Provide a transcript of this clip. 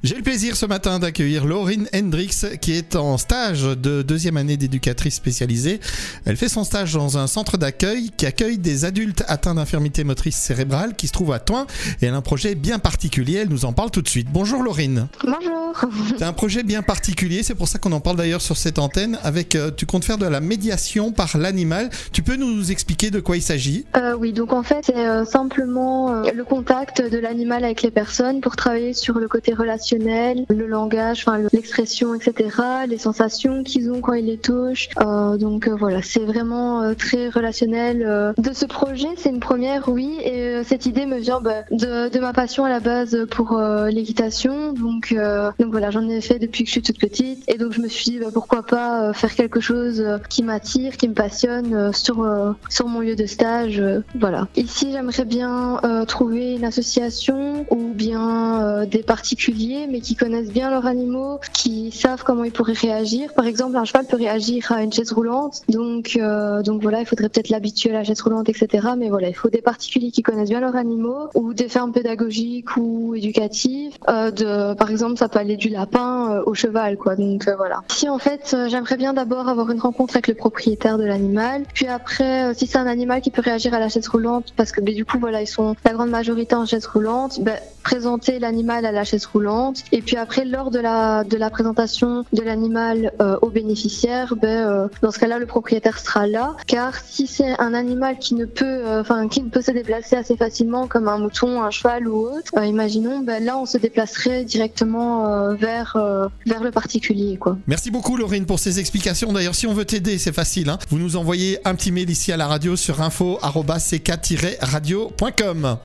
J'ai le plaisir ce matin d'accueillir Laurine Hendricks qui est en stage de deuxième année d'éducatrice spécialisée. Elle fait son stage dans un centre d'accueil qui accueille des adultes atteints d'infirmité motrice cérébrale qui se trouve à Thoin et elle a un projet bien particulier. Elle nous en parle tout de suite. Bonjour Laurine. Bonjour. C'est un projet bien particulier, c'est pour ça qu'on en parle d'ailleurs sur cette antenne. Tu comptes faire de la médiation par l'animal. Tu peux nous expliquer de quoi il s'agit ? Oui, donc en fait c'est simplement le contact de l'animal avec les personnes pour travailler sur le côté relationnel, le langage, l'expression, etc., les sensations qu'ils ont quand ils les touchent. Donc voilà, c'est vraiment très relationnel. De ce projet, c'est une première, oui, et cette idée me vient de ma passion à la base pour l'équitation. Donc voilà, j'en ai fait depuis que je suis toute petite, et donc je me suis dit pourquoi pas faire quelque chose qui m'attire, qui me passionne sur mon lieu de stage. Voilà. Ici, j'aimerais bien trouver une association ou bien des particuliers, mais qui connaissent bien leurs animaux, qui savent comment ils pourraient réagir. Par exemple, un cheval peut réagir à une chaise roulante, donc voilà, il faudrait peut-être l'habituer à la chaise roulante, etc. Mais voilà, il faut des particuliers qui connaissent bien leurs animaux, ou des fermes pédagogiques ou éducatives. Par exemple, ça peut aller du lapin au cheval, quoi. Donc voilà. Si en fait, j'aimerais bien d'abord avoir une rencontre avec le propriétaire de l'animal, puis après, si c'est un animal qui peut réagir à la chaise roulante, parce que du coup, voilà, ils sont la grande majorité en chaise roulante, présenter l'animal à la chaise roulante, et puis après, lors de la présentation de l'animal au bénéficiaire, dans ce cas-là, le propriétaire sera là, car si c'est un animal qui ne peut se déplacer assez facilement, comme un mouton, un cheval ou autre, imaginons, là, on se déplacerait directement vers le particulier, quoi. Merci beaucoup Laurine pour ces explications. D'ailleurs, si on veut t'aider, c'est facile, hein. Vous nous envoyez un petit mail ici à la radio sur info@ck-radio.com.